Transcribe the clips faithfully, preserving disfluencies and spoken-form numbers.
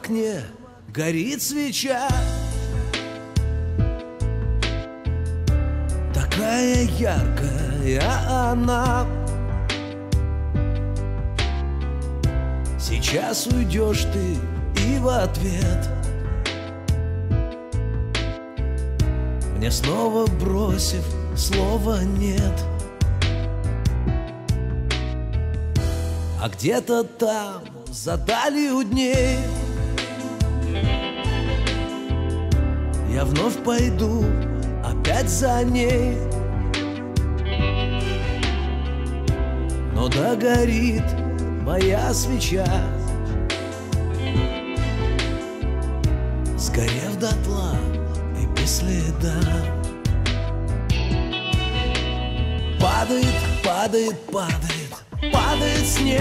окне горит свеча, такая яркая она. Сейчас уйдешь ты и в ответ мне снова бросив слова нет. А где-то там, за далью дней, я вновь пойду опять за ней. Но догорит моя свеча, сгорев дотла и без следа. Падает, падает, падает, падает снег.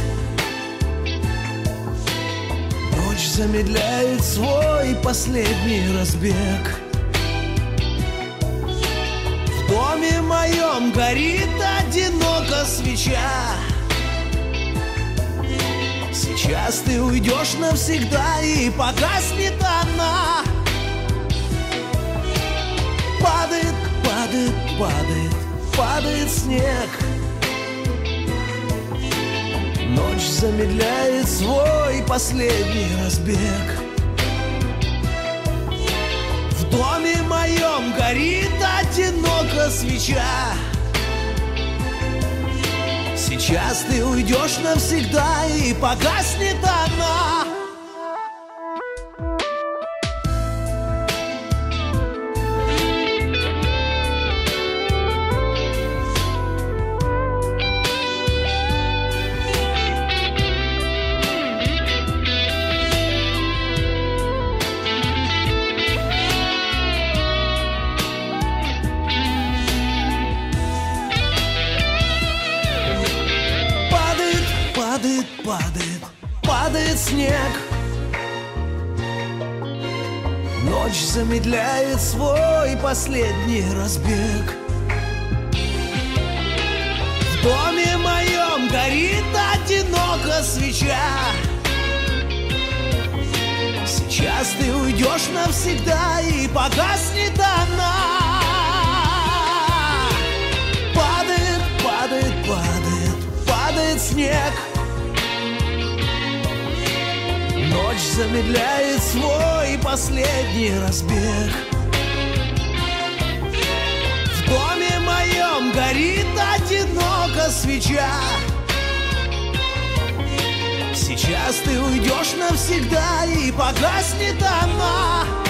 Ночь замедляет свой последний разбег. В доме моем горит одиноко свеча. Сейчас ты уйдешь навсегда, и погаснет она. Падает, падает, падает, падает снег. Ночь замедляет свой последний разбег. В доме моем горит одиноко свеча. Сейчас ты уйдешь навсегда, и погаснет она. Падает, падает, падает снег. Ночь замедляет свой последний разбег. В доме моем горит одиноко свеча. Сейчас ты уйдешь навсегда, и погаснет она. Падает, падает, падает, падает снег. Ночь замедляет свой последний разбег. В доме моем горит одиноко свеча. Сейчас ты уйдешь навсегда, и погаснет она.